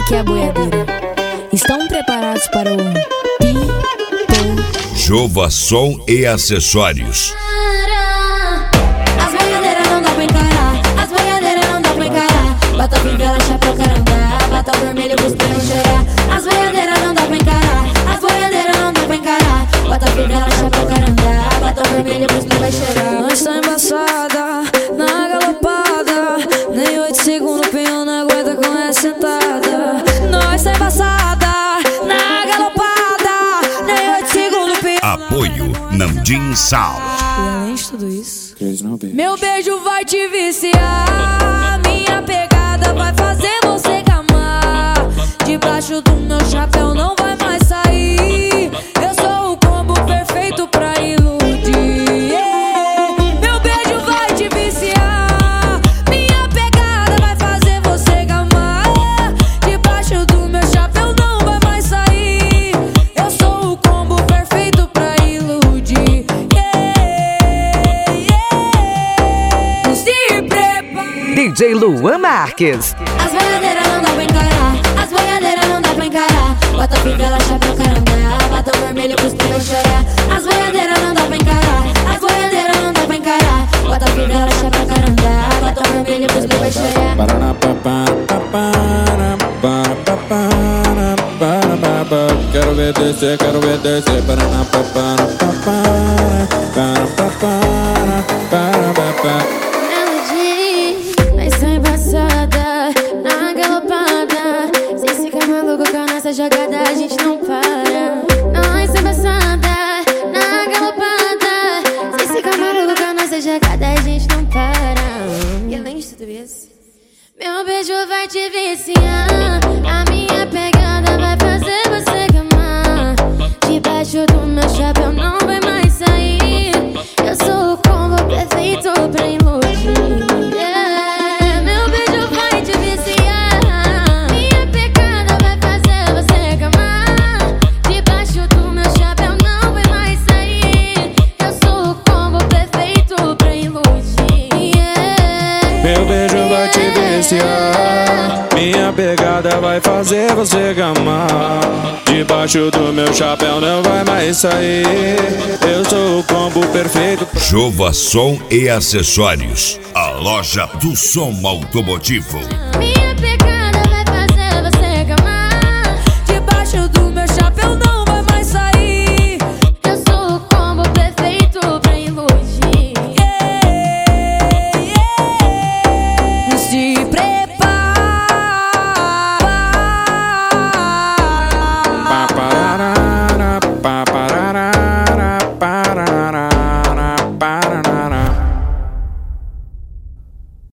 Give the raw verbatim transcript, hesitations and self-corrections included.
aqui é a boiadeira. Estão preparados para o Pi-Pô? Jova Som e Acessórios. As boiadeiras não dá pra encarar, as boiadeiras não dá pra encarar. Bota fivela, chapéu, carandá, bota vermelho pros pelos chorar. As boiadeiras não dá pra encarar, as boiadeiras não dá pra encarar. Bota fivela, chapéu, carandá, bota vermelho pros pelos chorar. Nós tá embaçada, na galopada, nem oito segundos o peão não aguenta com essa sentada. Nós tá embaçada, na galopada, nem oito segundos o peão. Apoio Namdim Sound. E além de tudo isso, meu beijo vai te viciar, minha pegada vai fazer você gamar. Debaixo do meu chapéu não vai mais sair. Eu sou o combo perfeito pra iludir. Yeah. Meu beijo vai te viciar, minha pegada vai fazer você gamar. Debaixo do meu chapéu não vai mais sair. Eu sou o combo perfeito pra iludir. Yeah, yeah. Se prepara. D J Luan Marques. As boiadeiras não dá pra encarar, as boiadeiras não dá pra encarar. Bota fivela, chapéu, carandá, bota vermelho pros pelos chorar. As boiadeiras não dá pra encarar, as boiadeiras não dá pra encarar. Bota fivela, chapéu, carandá, bota vermelho pros pelos chorar. Quero ver descer, quero ver descer. Nós tá embaçada, na galopada. Se ficar maluco com a nossa jogada, a gente não para. Nós tá embaçada, na galopada. Se ficar maluco com a nossa jogada, a gente não para. E além de tudo isso, meu beijo vai te viciar, a minha pegada vai fazer você gamar. Debaixo do meu chapéu não vai mais sair. Eu sou o combo perfeito pra iludir. Yeah. Meu beijo vai te viciar, minha pegada vai fazer você gamar. Debaixo do meu chapéu não vai mais sair. Eu sou o combo perfeito pra iludir. Yeah. Meu beijo vai te viciar, minha pegada vai fazer você gamar. Debaixo do meu chapéu não vai mais sair. Eu sou o combo perfeito. Jova Som e Acessórios. A loja do som automotivo. Minha pegada